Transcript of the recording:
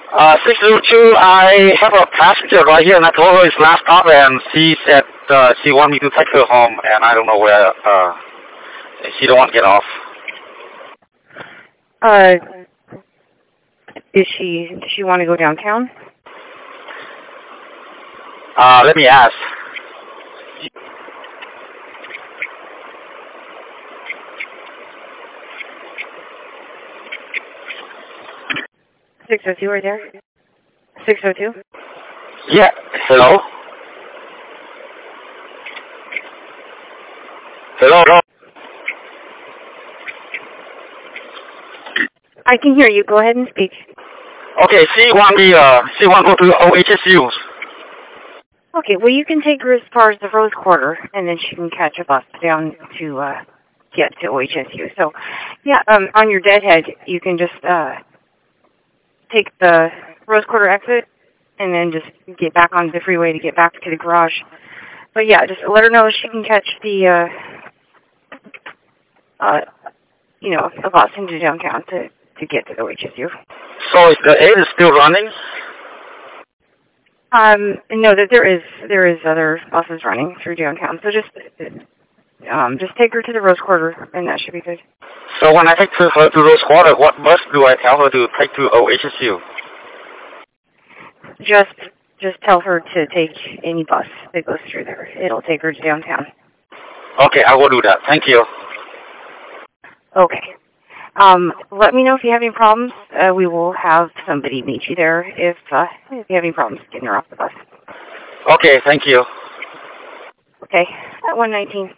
602, I have a passenger right here, and I told her it's last stop, and she said she want me to take her home, and I don't know where, she don't want to get off. Does she want to go downtown? Let me ask. 602 right there? 602? Yeah, hello? Hello? I can hear you. Go ahead and speak. Okay, she want to go to OHSU. Okay, well, you can take her as far as the Rose Quarter, and then she can catch a bus down to get to OHSU. So, yeah, on your deadhead, you can just take the Rose Quarter exit, and then just get back on the freeway to get back to the garage. But yeah, just let her know she can catch the, a bus into downtown to get to OHSU. So the 8 is still running? No, that there is other buses running through downtown. So just take her to the Rose Quarter, and that should be good. So when I take her to Rose Quarter, what bus do I tell her to take to OHSU? Just tell her to take any bus that goes through there. It'll take her to downtown. Okay, I will do that. Thank you. Okay. Let me know if you have any problems. We will have somebody meet you there if you have any problems getting her off the bus. Okay, thank you. Okay, at 119.